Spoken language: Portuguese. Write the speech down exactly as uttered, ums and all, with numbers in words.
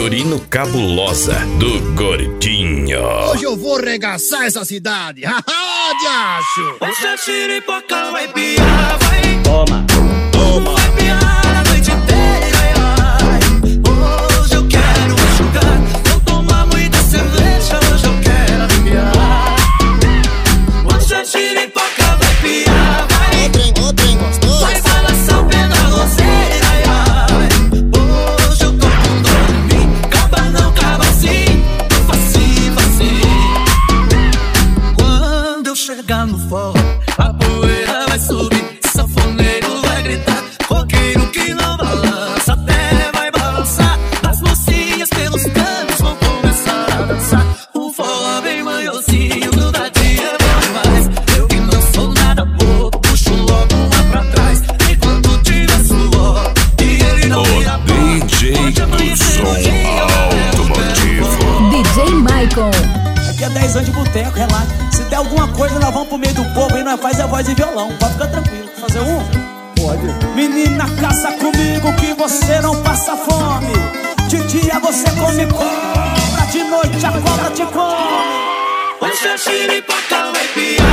figurino cabulosa do Gordinho. Hoje eu vou regaçar essa cidade. Haha, diacho. Hoje a xiripoca vai piar, vai. Toma, toma. Vai piar a noite inteira, ai. Hoje eu quero enxugar. Vou tomar muita cerveja, hoje eu quero aliviar. Hoje a xiripoca vai piar, vai. Ô trem, ô trem gostoso. Vai balançar o pé na roseira, ai, ai. Hoje eu tô com dor em mim. Caba não, caba assim. Facinho, facinho. Quando eu chegar no forró, a poeira vai subir, sanfoneiro vai gritar, roqueiro que não balança até vai balançar. As mocinhas pelos cantos vão começar a dançar. O forró bem manhozinho, grudadinho é bom demais. Eu que não sou nada bobo, puxo logo uma pra trás. Enquanto tiver suor e ele não vira pó, D J do som automotivo. D J Maicon. Aqui é dez anos de boteco, relaxa. Se der alguma coisa, nós vamos pro meio do povo e nós faz a voz e violão. Pode ficar tranquilo. Fazer um? Pode. Menina, caça comigo que você não passa fome. De dia você come cobra, de noite a cobra te come. hoje a xiripoca vai piar.